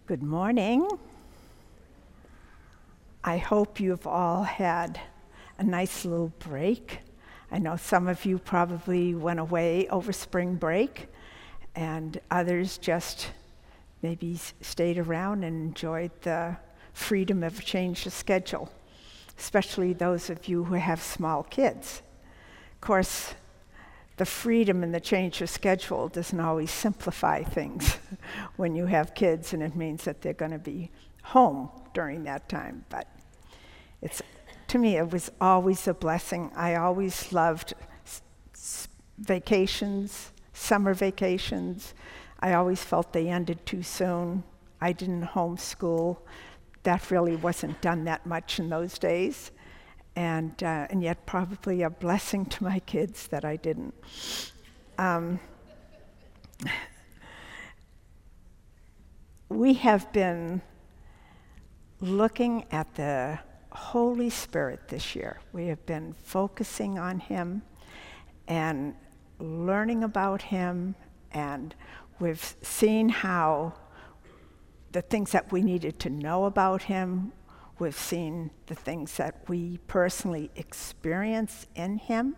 Good morning. I hope you've all had a nice little break. I know some of you probably went away over spring break, and others just maybe stayed around and enjoyed the freedom of a change of schedule, especially those of you who have small kids. Of course, the freedom and the change of schedule doesn't always simplify things when you have kids, and it means that they're going to be home during that time. But to me, it was always a blessing. I always loved vacations, summer vacations. I always felt they ended too soon. I didn't homeschool. That really wasn't done that much in those days. And yet probably a blessing to my kids that I didn't. We have been looking at the Holy Spirit this year. We have been focusing on Him and learning about Him, and we've seen how the things that we needed to know about Him. We've seen the things that we personally experience in Him.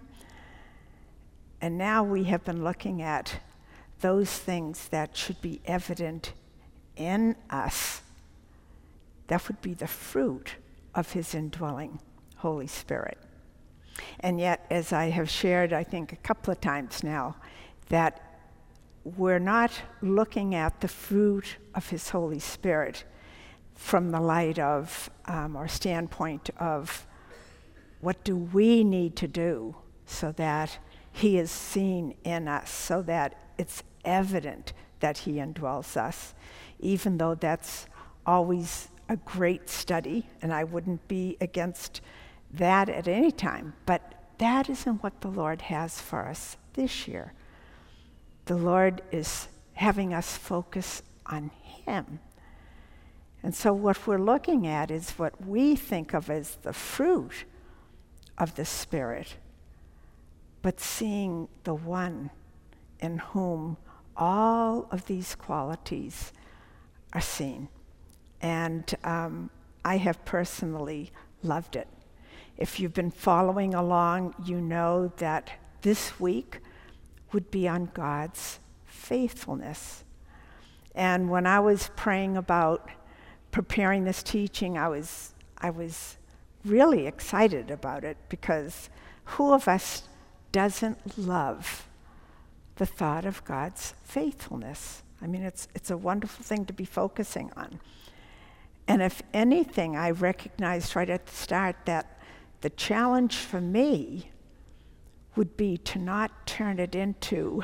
And now we have been looking at those things that should be evident in us. That would be the fruit of His indwelling Holy Spirit. And yet, as I have shared, I think a couple of times now, that we're not looking at the fruit of His Holy Spirit from the light of, or standpoint of, what do we need to do so that He is seen in us, so that it's evident that He indwells us, even though that's always a great study, and I wouldn't be against that at any time, but that isn't what the Lord has for us this year. The Lord is having us focus on Him. And so what we're looking at is what we think of as the fruit of the Spirit, but seeing the one in whom all of these qualities are seen. And I have personally loved it. If you've been following along, you know that this week would be on God's faithfulness. And when I was praying about preparing this teaching, I was really excited about it, because who of us doesn't love the thought of God's faithfulness? I mean, it's a wonderful thing to be focusing on. And if anything, I recognized right at the start that the challenge for me would be to not turn it into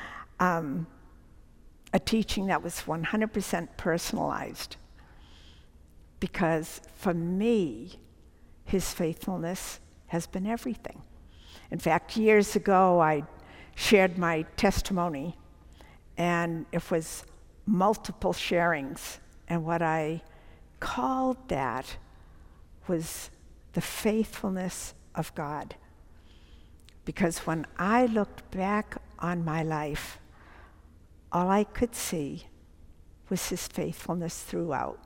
a teaching that was 100% personalized. Because for me, His faithfulness has been everything. In fact, years ago, I shared my testimony, and it was multiple sharings. And what I called that was the faithfulness of God. Because when I looked back on my life, all I could see was His faithfulness throughout.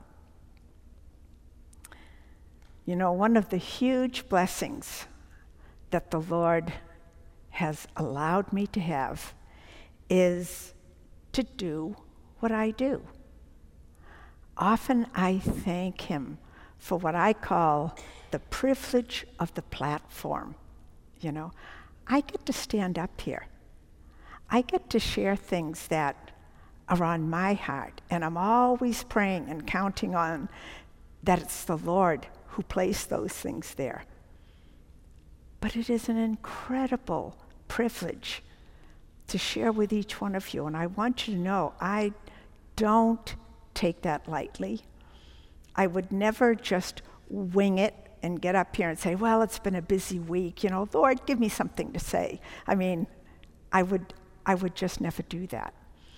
You know, one of the huge blessings that the Lord has allowed me to have is to do what I do. Often I thank Him for what I call the privilege of the platform. You know, I get to stand up here. I get to share things that are on my heart, and I'm always praying and counting on that it's the Lord who placed those things there. But it is an incredible privilege to share with each one of you, and I want you to know I don't take that lightly. I would never just wing it and get up here and say, well, it's been a busy week, you know, Lord, give me something to say. I mean, I would just never do that.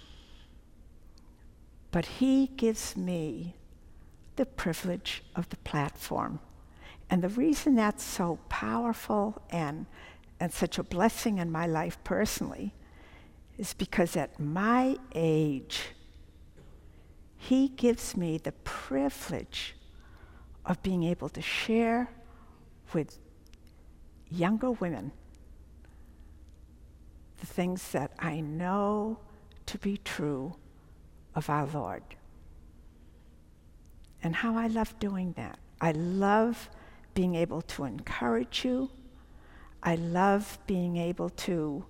But He gives me the privilege of the platform. And the reason that's so powerful and such a blessing in my life personally is because at my age, He gives me the privilege of being able to share with younger women the things that I know to be true of our Lord. And how I love doing that. I love being able to encourage you. I love being able to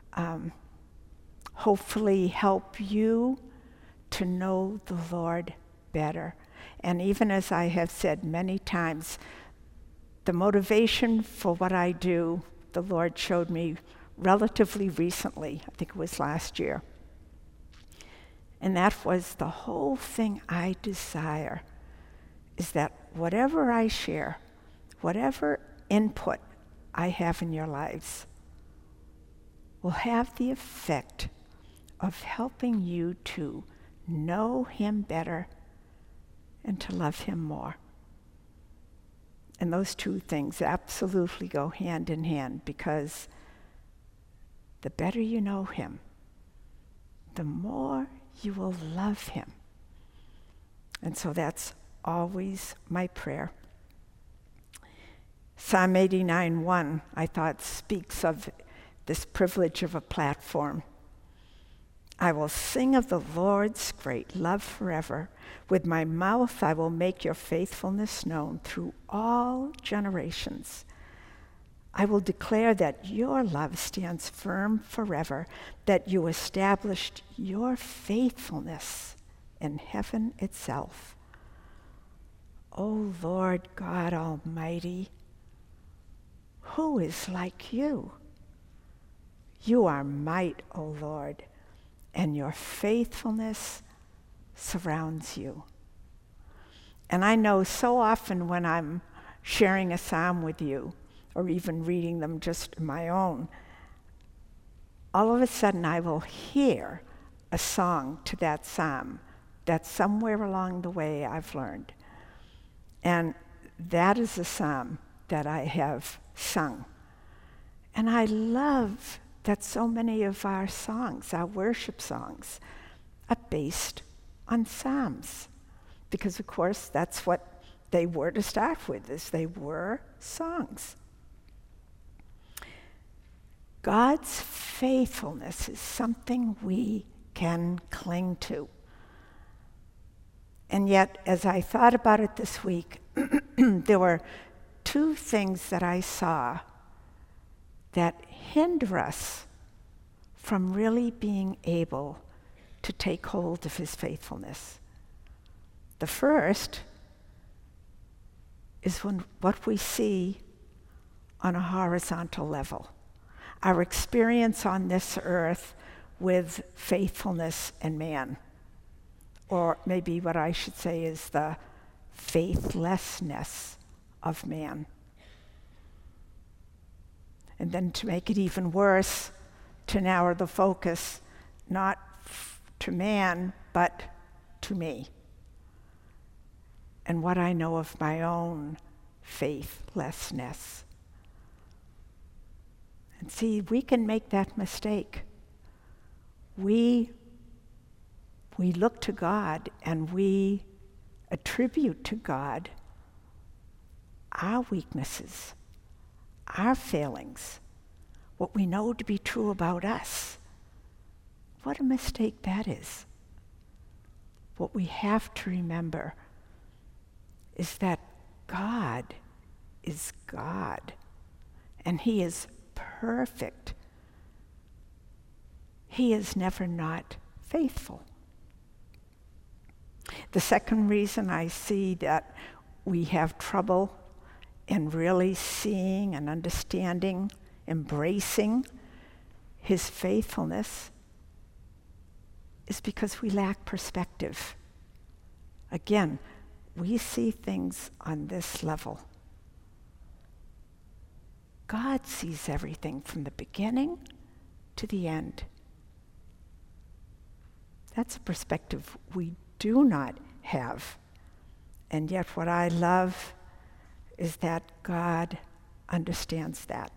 hopefully help you to know the Lord better. And even as I have said many times, the motivation for what I do, the Lord showed me relatively recently. I think it was last year. And that was the whole thing I desire, is that whatever I share, whatever input I have in your lives, will have the effect of helping you to know him better and to love him more. And those two things absolutely go hand in hand, because the better you know him, the more you will love him. And so that's always my prayer. Psalm 89:1, I thought, speaks of this privilege of a platform. I will sing of the Lord's great love forever. With my mouth I will make your faithfulness known through all generations. I will declare that your love stands firm forever, that you established your faithfulness in heaven itself. O Lord God Almighty, who is like you? You are might, O Lord, and your faithfulness surrounds you. And I know so often when I'm sharing a psalm with you, or even reading them just my own, all of a sudden I will hear a song to that psalm that somewhere along the way I've learned. And that is a psalm that I have sung. And I love that so many of our songs, our worship songs, are based on psalms. Because of course that's what they were to start with, is they were songs. God's faithfulness is something we can cling to. And yet, as I thought about it this week, there were two things that I saw that hinder us from really being able to take hold of his faithfulness. The first is what we see on a horizontal level. Our experience on this earth with faithfulness and man. Or maybe what I should say is the faithlessness of man. And then to make it even worse, to narrow the focus, not to man, but to me. And what I know of my own faithlessness. And see, we can make that mistake. We look to God and we attribute to God our weaknesses, our failings, what we know to be true about us. What a mistake that is. What we have to remember is that God is God, and he is perfect. He is never not faithful. The second reason I see that we have trouble in really seeing and understanding, embracing his faithfulness is because we lack perspective. Again, we see things on this level. God sees everything from the beginning to the end. That's a perspective we do not have. And yet what I love is that God understands that.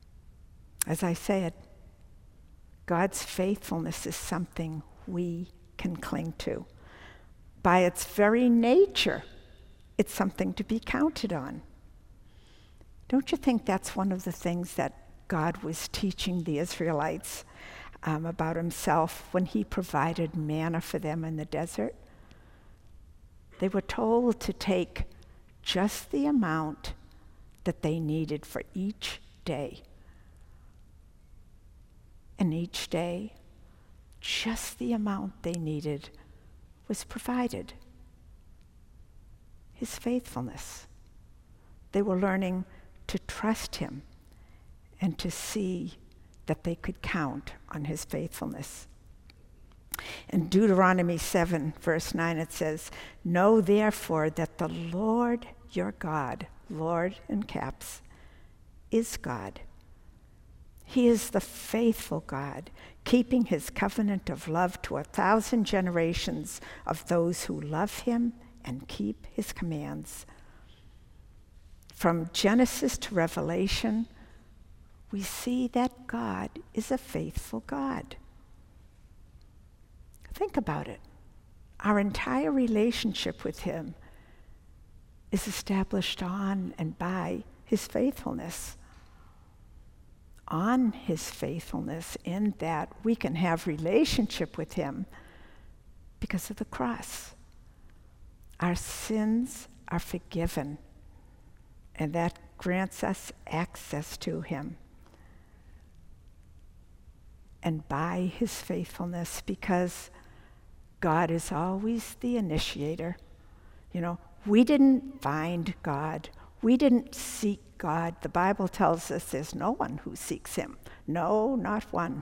As I said, God's faithfulness is something we can cling to. By its very nature, it's something to be counted on. Don't you think that's one of the things that God was teaching the Israelites about himself when he provided manna for them in the desert? They were told to take just the amount that they needed for each day. And each day, just the amount they needed was provided. His faithfulness. They were learning to trust him and to see that they could count on his faithfulness. In Deuteronomy 7, verse 9, it says, "Know therefore that the Lord your God," Lord in caps, "is God. He is the faithful God, keeping his covenant of love to 1,000 generations of those who love him and keep his commands." From Genesis to Revelation, we see that God is a faithful God. Think about it. Our entire relationship with him is established on and by his faithfulness. On his faithfulness, in that we can have relationship with him because of the cross. Our sins are forgiven, and that grants us access to him. And by his faithfulness, because God is always the initiator. You know, we didn't find God. We didn't seek God. The Bible tells us there's no one who seeks him. No, not one.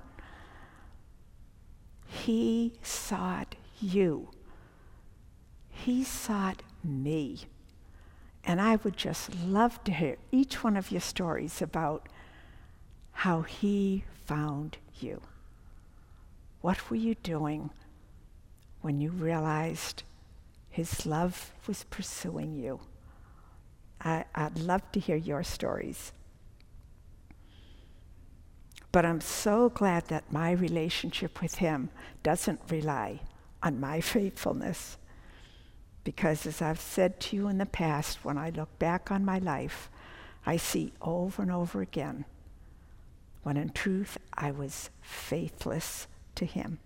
He sought you. He sought me. And I would just love to hear each one of your stories about how he found you. What were you doing when you realized his love was pursuing you? I'd love to hear your stories. But I'm so glad that my relationship with him doesn't rely on my faithfulness. Because as I've said to you in the past, when I look back on my life, I see over and over again when in truth I was faithless to him.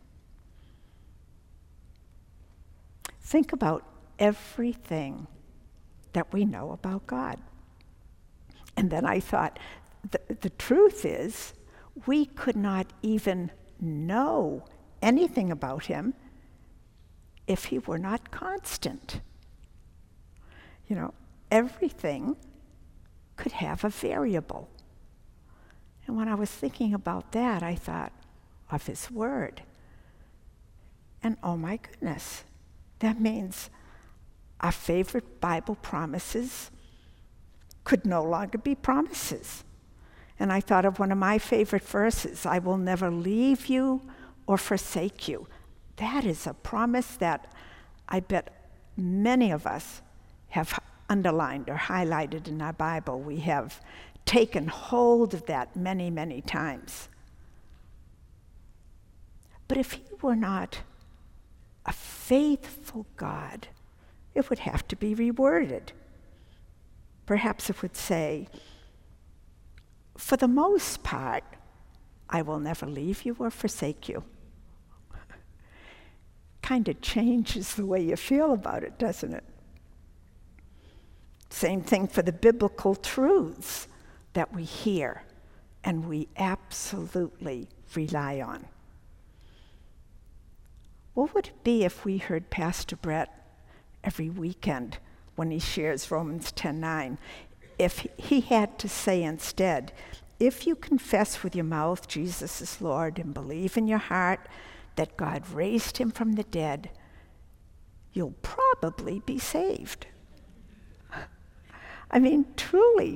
Think about everything that we know about God. And then I thought, the truth is, we could not even know anything about him if he were not constant. You know, everything could have a variable. And when I was thinking about that, I thought of his word. And oh my goodness, that means our favorite Bible promises could no longer be promises. And I thought of one of my favorite verses, "I will never leave you or forsake you." That is a promise that I bet many of us have underlined or highlighted in our Bible. We have taken hold of that many, many times. But if he were not a faithful God, it would have to be reworded. Perhaps it would say, "For the most part, I will never leave you or forsake you." Kind of changes the way you feel about it, doesn't it? Same thing for the biblical truths that we hear and we absolutely rely on. What would it be if we heard Pastor Brett every weekend when he shares Romans 10:9? If he had to say instead, "If you confess with your mouth Jesus is Lord and believe in your heart that God raised him from the dead, you'll probably be saved." I mean, truly,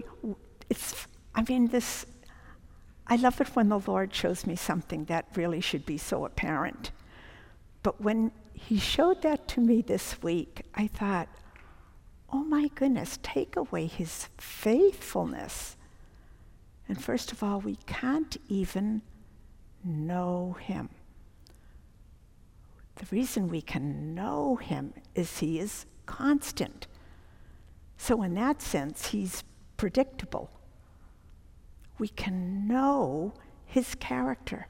I love it when the Lord shows me something that really should be so apparent. But when he showed that to me this week, I thought, oh my goodness, take away his faithfulness. And first of all, we can't even know him. The reason we can know him is he is constant. So in that sense, he's predictable. We can know his character.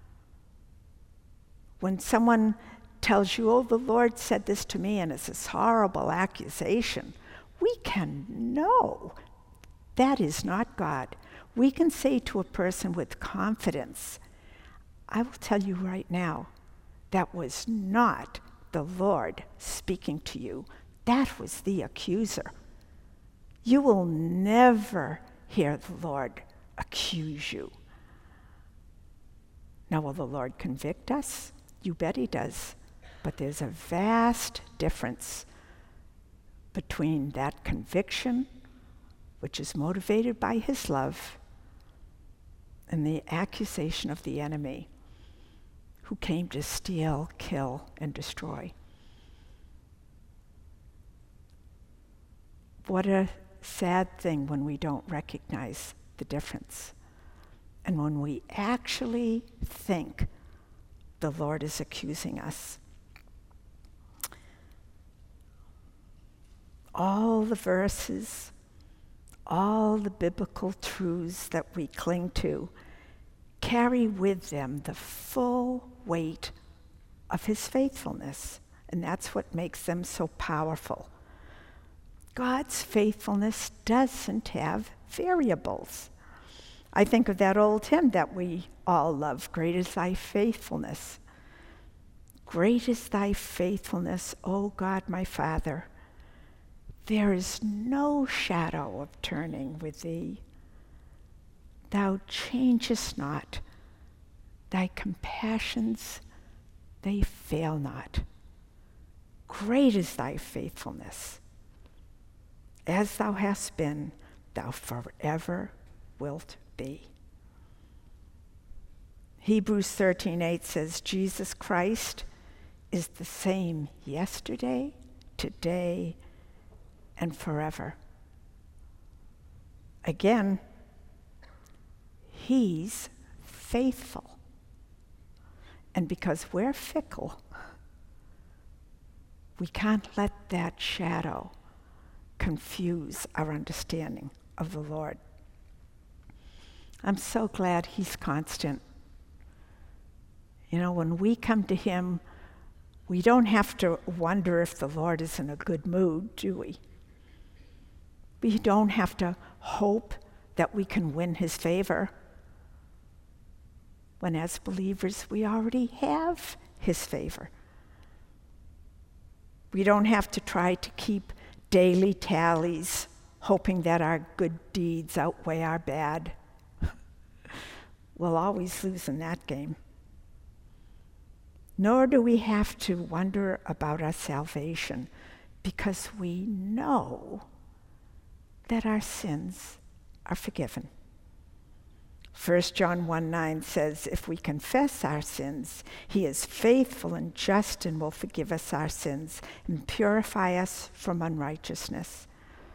When someone tells you, oh, the Lord said this to me, and it's this horrible accusation, we can know that is not God. We can say to a person with confidence, I will tell you right now, that was not the Lord speaking to you. That was the accuser. You will never hear the Lord accuse you. Now, will the Lord convict us? You bet he does. But there's a vast difference between that conviction, which is motivated by his love, and the accusation of the enemy, who came to steal, kill, and destroy. What a sad thing when we don't recognize the difference. And when we actually think the Lord is accusing us. All the verses, all the biblical truths that we cling to carry with them the full weight of his faithfulness. And that's what makes them so powerful. God's faithfulness doesn't have variables. I think of that old hymn that we all love, Great is Thy Faithfulness. Great is Thy faithfulness, O God my Father. There is no shadow of turning with Thee. Thou changest not. Thy compassions, they fail not. Great is Thy faithfulness. As Thou hast been, Thou forever wilt be. Hebrews 13:8 says, Jesus Christ is the same yesterday, today, and forever. Again, he's faithful. And because we're fickle, we can't let that shadow confuse our understanding of the Lord. I'm so glad he's constant. You know, when we come to him, we don't have to wonder if the Lord is in a good mood, do we? We don't have to hope that we can win his favor, when as believers we already have his favor. We don't have to try to keep daily tallies, hoping that our good deeds outweigh our bad. We'll always lose in that game. Nor do we have to wonder about our salvation, because we know that our sins are forgiven. 1 John 1:9 says, if we confess our sins, he is faithful and just and will forgive us our sins and purify us from unrighteousness.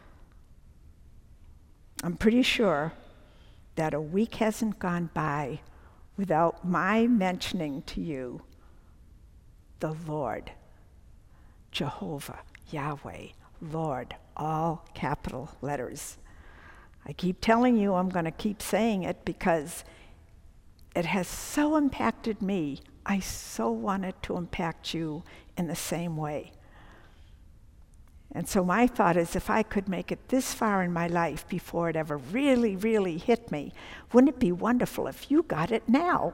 I'm pretty sure that a week hasn't gone by without my mentioning to you the Lord, Jehovah, Yahweh, Lord, all capital letters. I keep telling you I'm going to keep saying it because it has so impacted me. I so want it to impact you in the same way. And so my thought is, if I could make it this far in my life before it ever really, really hit me, wouldn't it be wonderful if you got it now?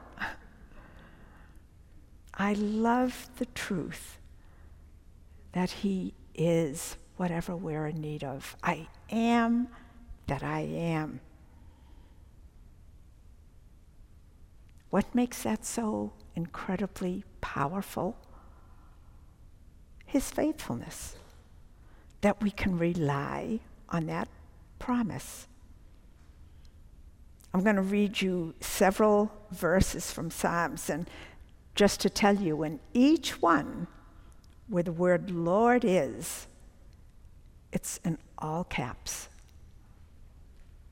I love the truth that he is whatever we're in need of. I am that I am. What makes that so incredibly powerful? His faithfulness. That we can rely on that promise. I'm going to read you several verses from Psalms, and just to tell you, in each one where the word Lord is, it's in all caps.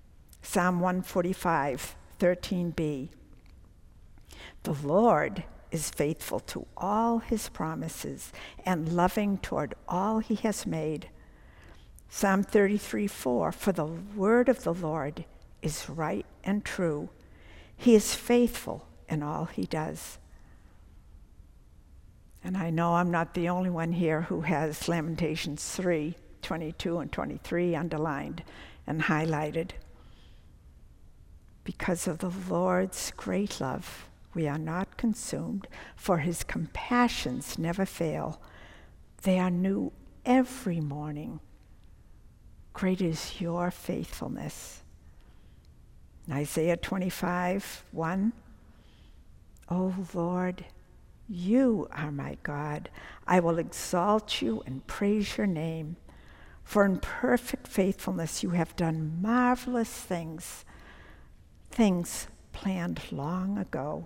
Psalm 145, 13b. The Lord is faithful to all his promises and loving toward all he has made. Psalm 33:4, for the word of the Lord is right and true. He is faithful in all he does. And I know I'm not the only one here who has Lamentations 3:22 and 23 underlined and highlighted. Because of the Lord's great love, we are not consumed, for his compassions never fail. They are new every morning. Great is your faithfulness. In Isaiah 25:1, O Lord, you are my God. I will exalt you and praise your name. For in perfect faithfulness you have done marvelous things, things planned long ago.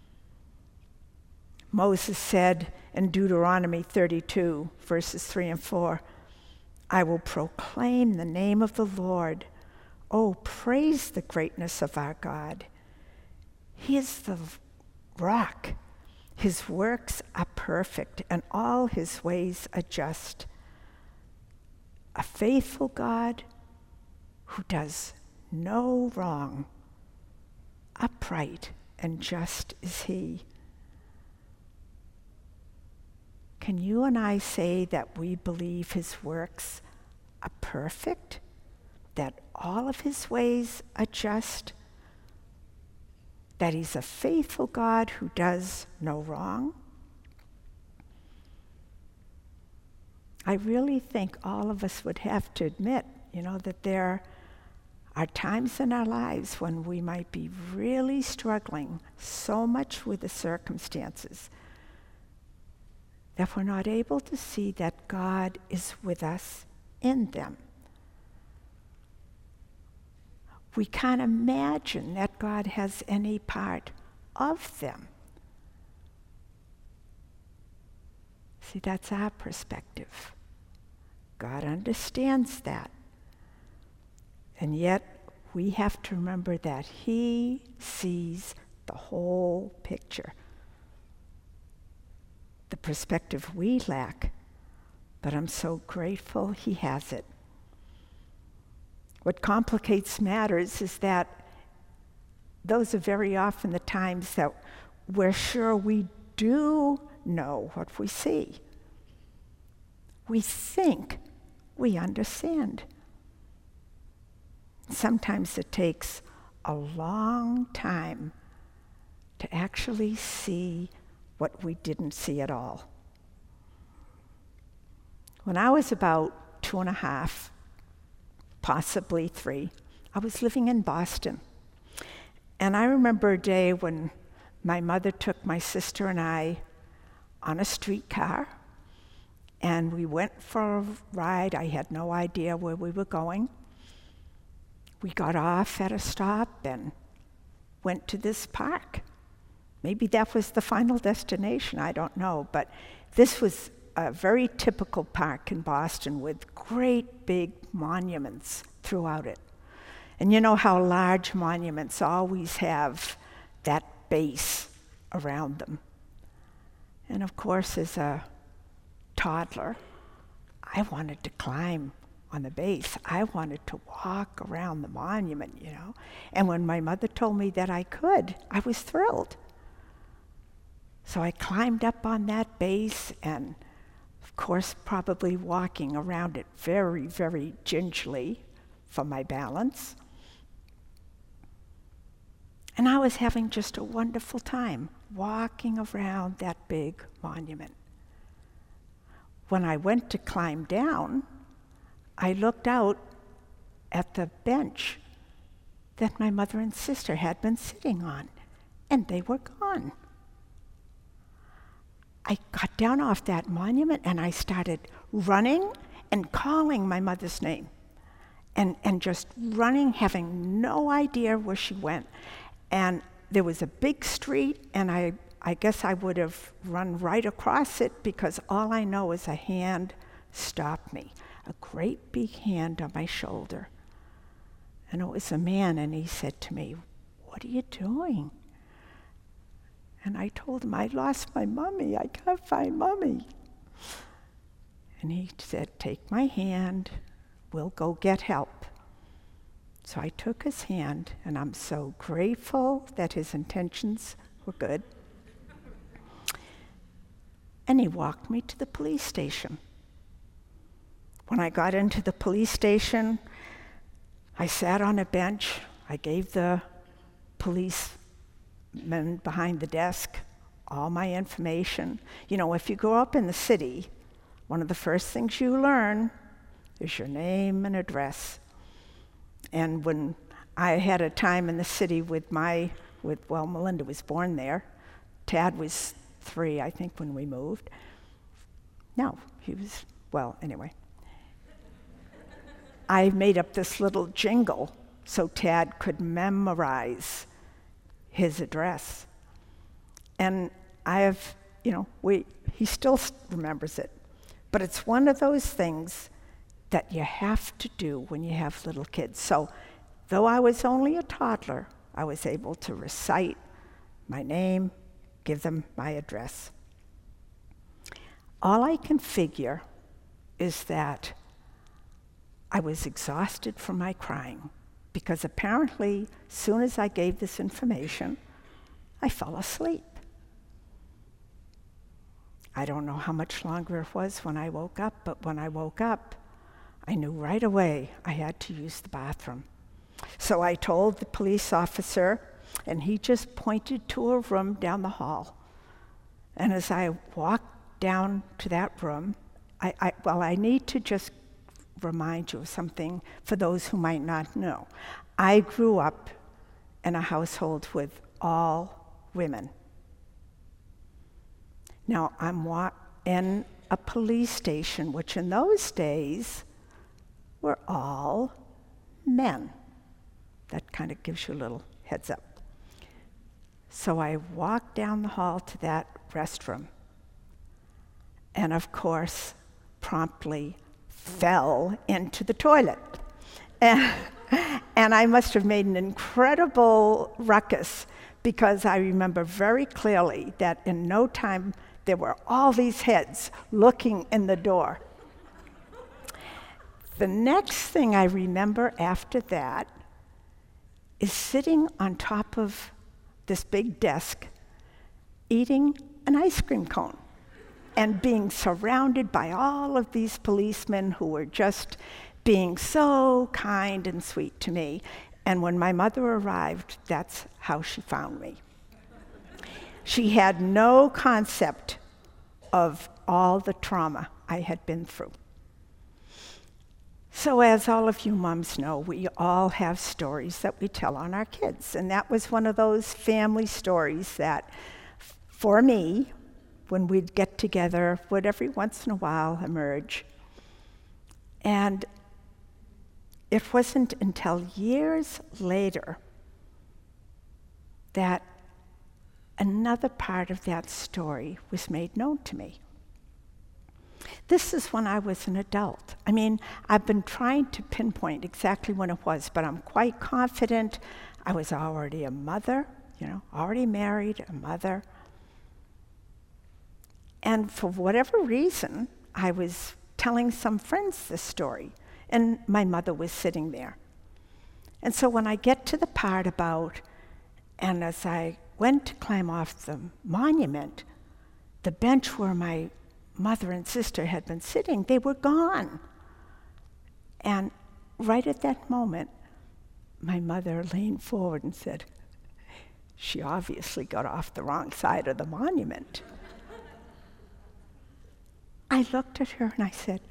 Moses said in Deuteronomy 32, verses 3 and 4, I will proclaim the name of the Lord. Oh, praise the greatness of our God. He is the rock. His works are perfect, and all his ways are just. A faithful God who does no wrong. Upright and just is he. Can you and I say that we believe his works are perfect? That all of his ways are just? That he's a faithful God who does no wrong? I really think all of us would have to admit, that there are times in our lives when we might be really struggling so much with the circumstances that we're not able to see that God is with us in them. We can't imagine that God has any part of them. See, that's our perspective. God understands that. And yet, we have to remember that he sees the whole picture. The perspective we lack, but I'm so grateful he has it. What complicates matters is that those are very often the times that we're sure we do know what we see. We think we understand. Sometimes it takes a long time to actually see what we didn't see at all. When I was about 2.5, possibly 3, I was living in Boston. And I remember a day when my mother took my sister and I on a streetcar, and we went for a ride. I had no idea where we were going. We got off at a stop and went to this park. Maybe that was the final destination, I don't know, but this was a very typical park in Boston with great big monuments throughout it. And you know how large monuments always have that base around them. And of course, as a toddler, I wanted to climb on the base. I wanted to walk around the monument, And when my mother told me that I could, I was thrilled. So I climbed up on that base and, of course, probably walking around it very, very gingerly for my balance. And I was having just a wonderful time walking around that big monument. When I went to climb down, I looked out at the bench that my mother and sister had been sitting on, and they were gone. I got down off that monument and I started running and calling my mother's name and just running, having no idea where she went. And there was a big street, and I guess I would have run right across it because all I know is a hand stopped me, a great big hand on my shoulder. And it was a man, and he said to me, "What are you doing?" And I told him, I lost my mommy. I can't find mommy. And he said, take my hand. We'll go get help. So I took his hand, and I'm so grateful that his intentions were good. And he walked me to the police station. When I got into the police station, I sat on a bench. I gave the policeman behind the desk all my information. You know, if you grow up in the city, one of the first things you learn is your name and address. And when I had a time in the city well, Melinda was born there. Tad was 3, I think, when we moved. No, anyway. I made up this little jingle so Tad could memorize his address. And he still remembers it. But it's one of those things that you have to do when you have little kids. So, though I was only a toddler, I was able to recite my name, give them my address. All I can figure is that I was exhausted from my crying, because apparently, as soon as I gave this information, I fell asleep. I don't know how much longer it was when I woke up, but when I woke up, I knew right away I had to use the bathroom. So I told the police officer, and he just pointed to a room down the hall. And as I walked down to that room, I need to just remind you of something for those who might not know. I grew up in a household with all women. Now, I'm in a police station, which in those days were all men. That kind of gives you a little heads up. So I walked down the hall to that restroom, and of course, promptly fell into the toilet. And I must have made an incredible ruckus, because I remember very clearly that in no time there were all these heads looking in the door. The next thing I remember after that is sitting on top of this big desk, eating an ice cream cone, and being surrounded by all of these policemen who were just being so kind and sweet to me. And when my mother arrived, that's how she found me. She had no concept of all the trauma I had been through. So as all of you moms know, we all have stories that we tell on our kids. And that was one of those family stories that, for me, when we'd get together, would every once in a while emerge. And it wasn't until years later that another part of that story was made known to me. This is when I was an adult. I mean, I've been trying to pinpoint exactly when it was, but I'm quite confident I was already a mother, already married, a mother. And for whatever reason, I was telling some friends this story, and my mother was sitting there. And so when I get to the part about, and as I went to climb off the monument, the bench where my mother and sister had been sitting, they were gone. And right at that moment, my mother leaned forward and said, "She obviously got off the wrong side of the monument." I looked at her and I said,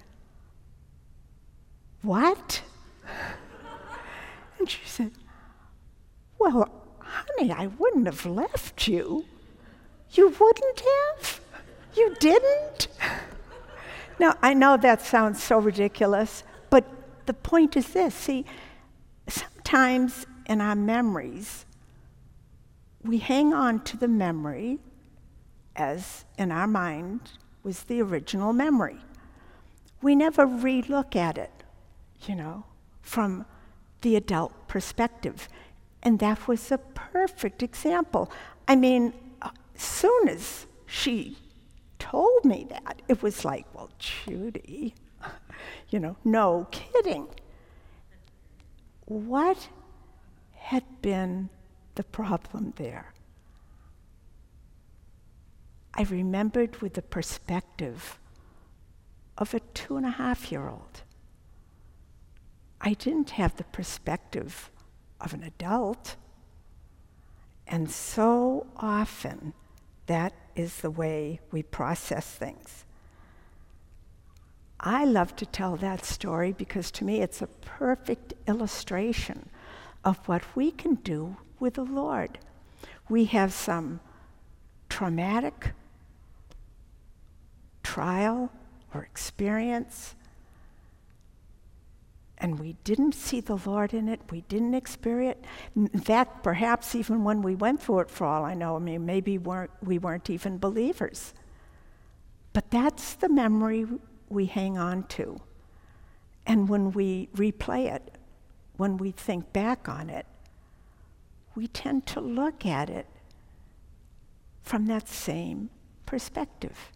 "What?" And she said, "Well, honey, I wouldn't have left you." "You wouldn't have? You didn't?" Now, I know that sounds so ridiculous, but the point is this. See, sometimes in our memories, we hang on to the memory as in our mind was the original memory. We never re-look at it, from the adult perspective. And that was a perfect example. I mean, soon as she told me that, it was like, well, Judy, no kidding. What had been the problem there? I remembered with the perspective of a 2.5-year-old. I didn't have the perspective of an adult. And so often, that is the way we process things. I love to tell that story because to me it's a perfect illustration of what we can do with the Lord. We have some traumatic trial or experience, and we didn't see the Lord in it, we didn't experience it. In fact, perhaps even when we went through it, for all I know, maybe we weren't even believers. But that's the memory we hang on to. And when we replay it, when we think back on it, we tend to look at it from that same perspective.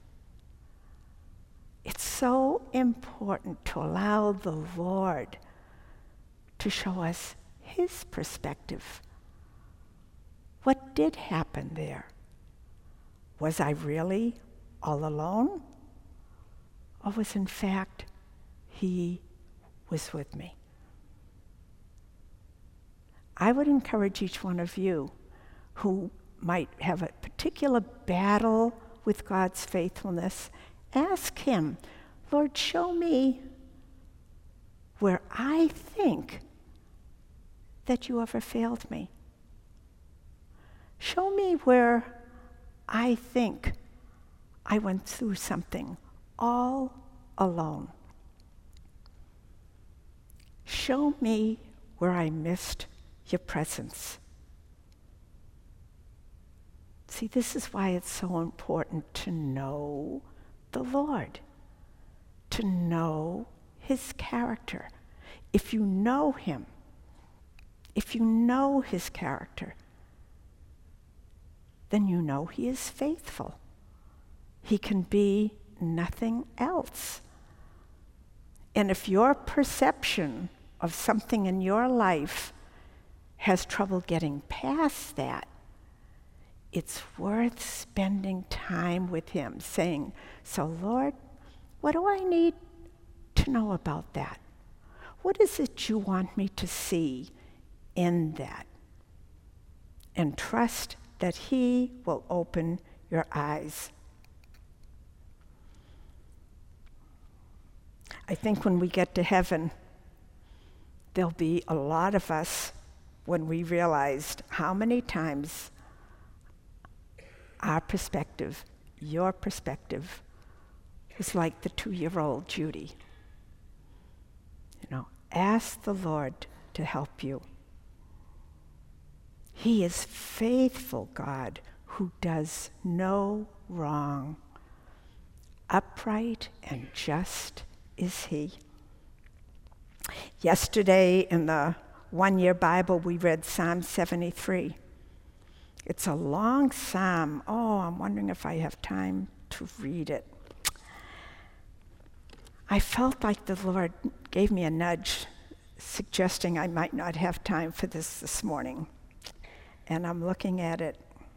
It's so important to allow the Lord to show us his perspective. What did happen there? Was I really all alone? Or was in fact he was with me? I would encourage each one of you who might have a particular battle with God's faithfulness, ask him, Lord, show me where I think that you ever failed me. Show me where I think I went through something all alone. Show me where I missed your presence. See, this is why it's so important to know the Lord, to know his character. If you know him, if you know his character, then you know he is faithful. He can be nothing else. And if your perception of something in your life has trouble getting past that, it's worth spending time with him, saying, so Lord, what do I need to know about that? What is it you want me to see in that? And trust that he will open your eyes. I think when we get to heaven, there'll be a lot of us when we realized how many times our perspective, your perspective, was like the 2-year-old Judy. Ask the Lord to help you. He is faithful God who does no wrong. Upright and just is he. Yesterday in the one-year Bible, we read Psalm 73. It's a long psalm. Oh, I'm wondering if I have time to read it. I felt like the Lord gave me a nudge, suggesting I might not have time for this morning. And I'm looking at it.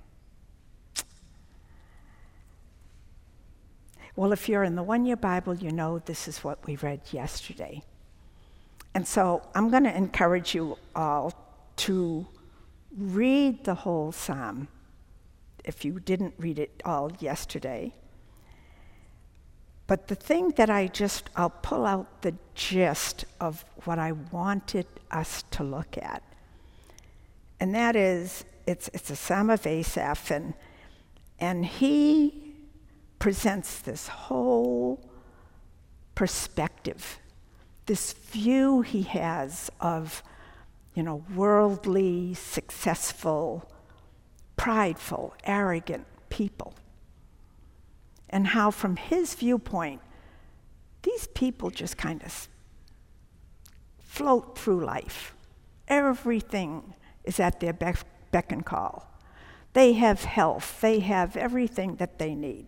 Well, if you're in the one-year Bible, you know this is what we read yesterday. And so I'm going to encourage you all to read the whole psalm if you didn't read it all yesterday. But the thing that I'll pull out the gist of what I wanted us to look at. And that is, it's a psalm of Asaph, and he presents this whole perspective, this view he has of, worldly, successful, prideful, arrogant people. And how from his viewpoint, these people just kind of float through life. Everything is at their beck and call. They have health. They have everything that they need.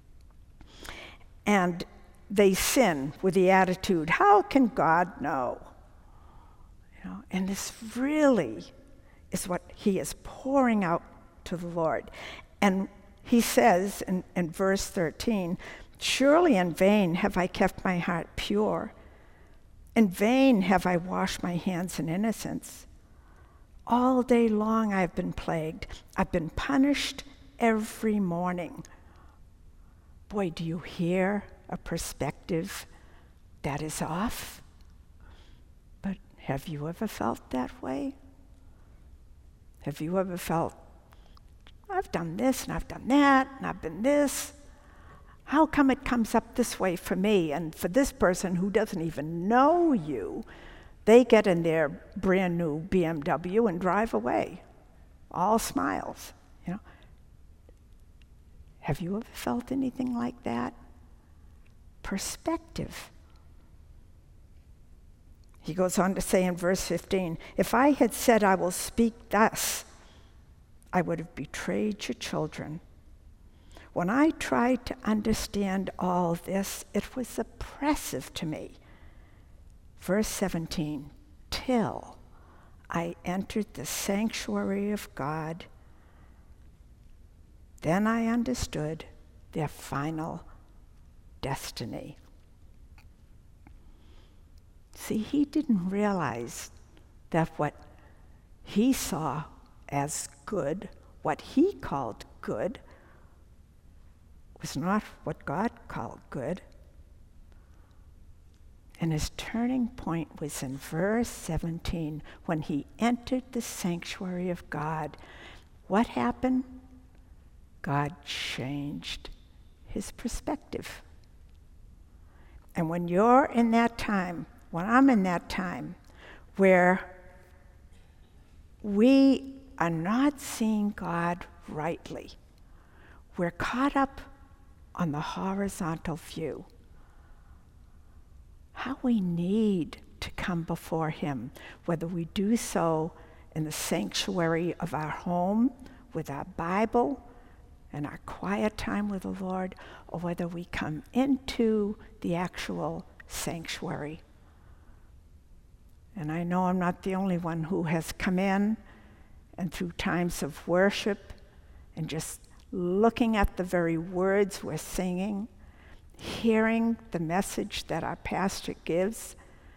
And they sin with the attitude, how can God know? And this really is what he is pouring out to the Lord. And he says in verse 13, surely in vain have I kept my heart pure. In vain have I washed my hands in innocence. All day long I've been plagued. I've been punished every morning. Boy, do you hear a perspective that is off? But have you ever felt that way? Have you ever felt, I've done this and I've done that and I've been this? How come it comes up this way for me? And for this person who doesn't even know you, they get in their brand new BMW and drive away, all smiles. Have you ever felt anything like that? Perspective. He goes on to say in verse 15, if I had said I will speak thus, I would have betrayed your children. When I tried to understand all this, it was oppressive to me. Verse 17, till I entered the sanctuary of God, then I understood their final destiny. See, he didn't realize that what he saw as good, what he called good, was not what God called good. And his turning point was in verse 17, when he entered the sanctuary of God. What happened? God changed his perspective. And when you're in that time, when I'm in that time, where we are not seeing God rightly, we're caught up on the horizontal view. How we need to come before him, whether we do so in the sanctuary of our home with our Bible and our quiet time with the Lord, or whether we come into the actual sanctuary. And I know I'm not the only one who has come in and through times of worship and just looking at the very words we're singing, hearing the message that our pastor gives,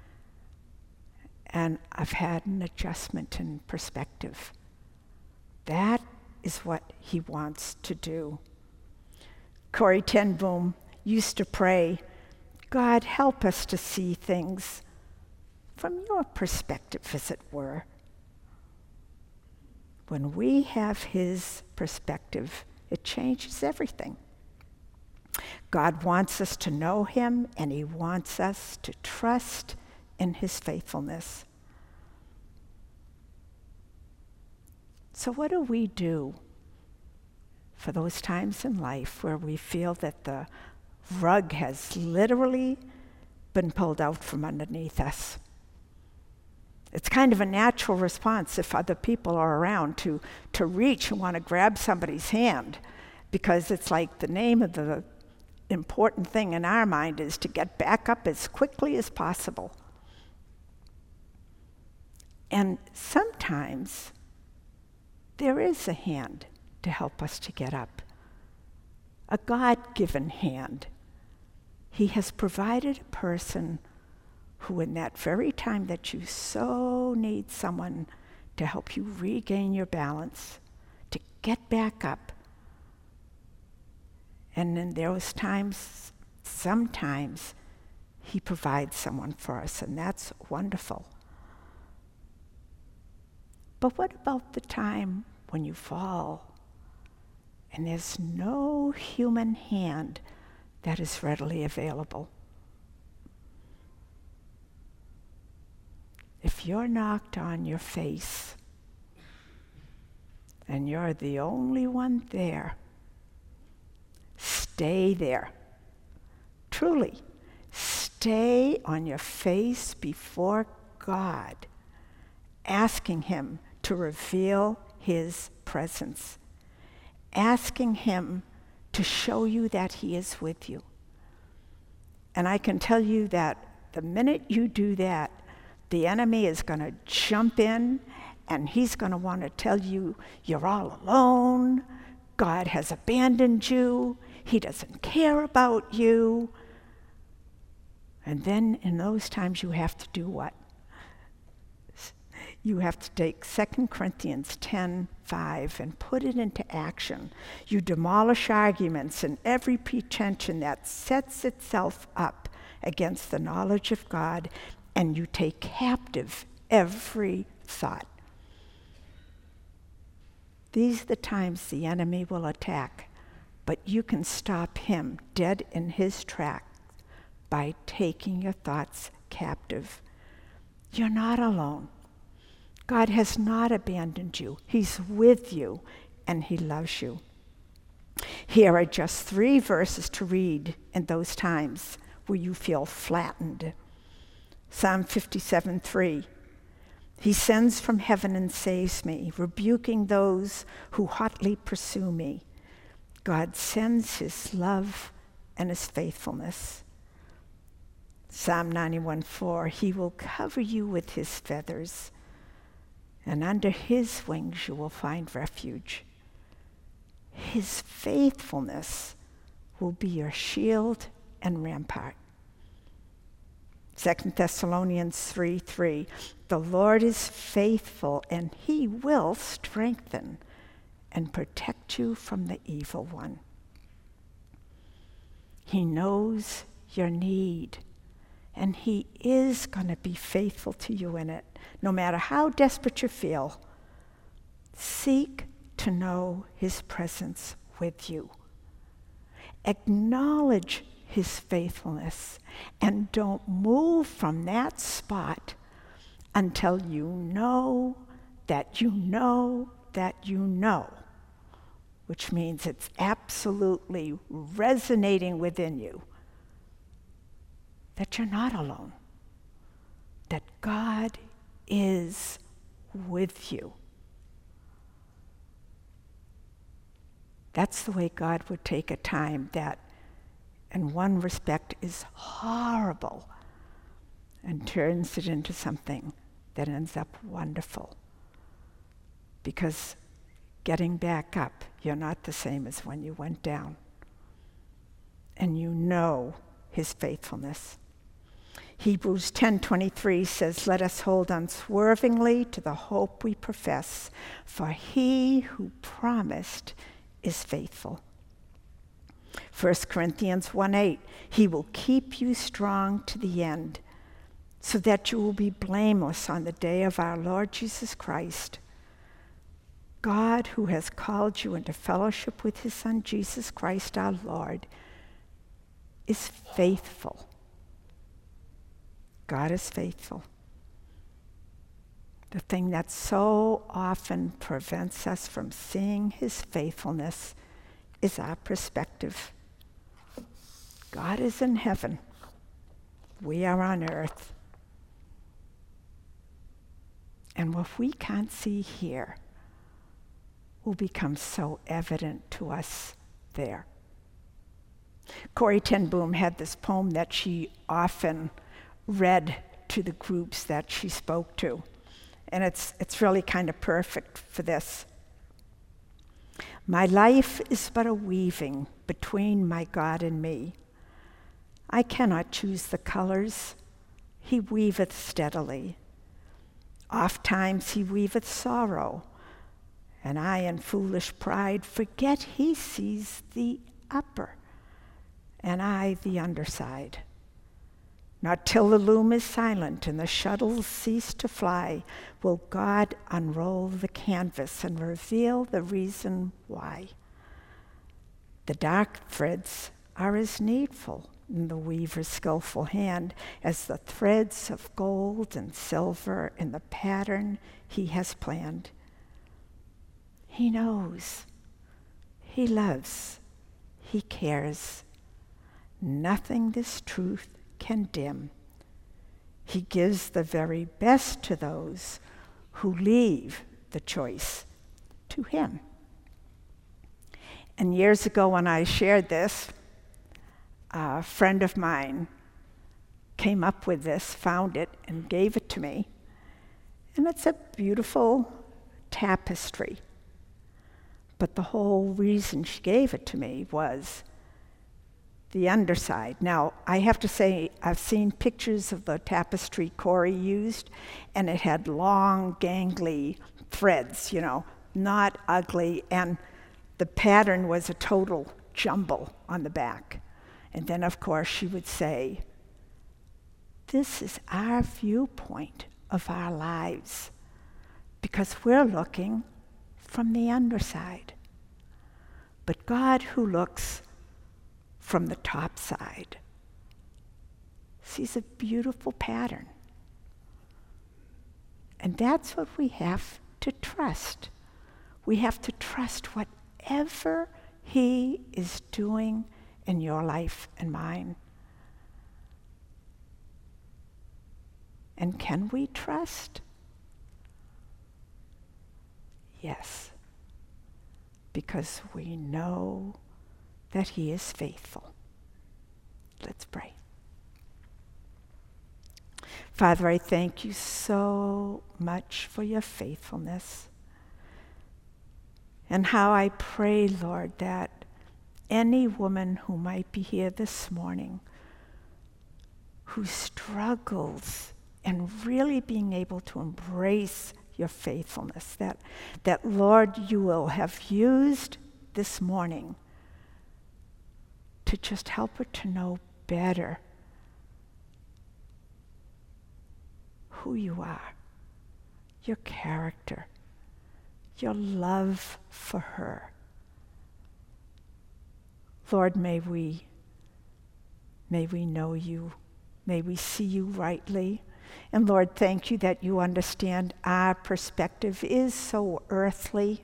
and I've had an adjustment in perspective. That is what he wants to do. Corrie ten Boom used to pray, God, help us to see things from your perspective, as it were. When we have his perspective, it changes everything. God wants us to know him, and he wants us to trust in his faithfulness. So what do we do for those times in life where we feel that the rug has literally been pulled out from underneath us? It's kind of a natural response if other people are around to reach and want to grab somebody's hand, because it's like the name of the important thing in our mind is to get back up as quickly as possible. And sometimes there is a hand to help us to get up, a God-given hand. He has provided a person who, in that very time that you so need someone to help you regain your balance, to get back up. And in those times, sometimes he provides someone for us, and that's wonderful. But what about the time when you fall and there's no human hand that is readily available? If you're knocked on your face and you're the only one there, stay there. Truly, stay on your face before God, asking him to reveal his presence. asking him to show you that he is with you. And I can tell you that the minute you do that, the enemy is going to jump in and he's going to want to tell you you're all alone, God has abandoned you, he doesn't care about you. And then in those times you have to do what? You have to take 2 Corinthians 10:5 and put it into action. You demolish arguments and every pretension that sets itself up against the knowledge of God, and you take captive every thought. These are the times the enemy will attack, but you can stop him dead in his tracks by taking your thoughts captive. You're not alone. God has not abandoned you. He's with you, and he loves you. Here are just 3 verses to read in those times where you feel flattened. Psalm 57:3. He sends from heaven and saves me, rebuking those who hotly pursue me. God sends his love and his faithfulness. Psalm 91:4. He will cover you with his feathers, and under his wings you will find refuge. His faithfulness will be your shield and rampart. 2 Thessalonians 3:3. The Lord is faithful, and he will strengthen and protect you from the evil one. He knows your need, and he is going to be faithful to you in it, no matter how desperate you feel. Seek to know his presence with you. Acknowledge his faithfulness, and don't move from that spot until you know that you know that you know, which means it's absolutely resonating within you that you're not alone, that God is with you. That's the way God would take a time that, in one respect, is horrible and turns it into something that ends up wonderful. Because getting back up, you're not the same as when you went down. And you know his faithfulness. Hebrews 10:23 says, let us hold unswervingly to the hope we profess, for he who promised is faithful. 1 Corinthians 1:8, he will keep you strong to the end, so that you will be blameless on the day of our Lord Jesus Christ. God, who has called you into fellowship with his Son, Jesus Christ our Lord, is faithful. God is faithful. The thing that so often prevents us from seeing his faithfulness is our perspective. God is in heaven. We are on earth. And what we can't see here will become so evident to us there. Corrie ten Boom had this poem that she often read to the groups that she spoke to. And it's really kind of perfect for this. My life is but a weaving between my God and me. I cannot choose the colors. He weaveth steadily. Oft times he weaveth sorrow, and I in foolish pride forget he sees the upper, and I the underside. Not till the loom is silent and the shuttles cease to fly will God unroll the canvas and reveal the reason why. The dark threads are as needful in the weaver's skillful hand as the threads of gold and silver in the pattern he has planned. He knows, he loves, he cares. Nothing this truth can dim. He gives the very best to those who leave the choice to him. And years ago when I shared this, a friend of mine came up with this, found it, and gave it to me. And it's a beautiful tapestry. But the whole reason she gave it to me was the underside. Now, I have to say, I've seen pictures of the tapestry Corey used, and it had long, gangly threads, not ugly, and the pattern was a total jumble on the back. And then, of course, she would say, this is our viewpoint of our lives, because we're looking from the underside. But God, who looks from the top side, sees a beautiful pattern. And that's what we have to trust. We have to trust whatever He is doing in your life and mine. And can we trust? Yes, because we know that He is faithful. Let's pray. Father, I thank you so much for your faithfulness. And how I pray, Lord, that any woman who might be here this morning who struggles in really being able to embrace your faithfulness, that Lord, you will have used this morning to just help her to know better who you are, your character, your love for her. Lord, may we know you. May we see you rightly. And Lord, thank you that you understand our perspective is so earthly.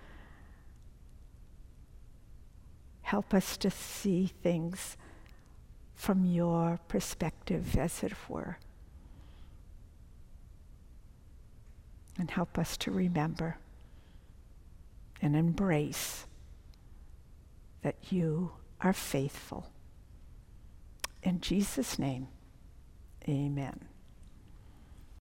Help us to see things from your perspective, as it were. And help us to remember and embrace that you are faithful. In Jesus' name, amen.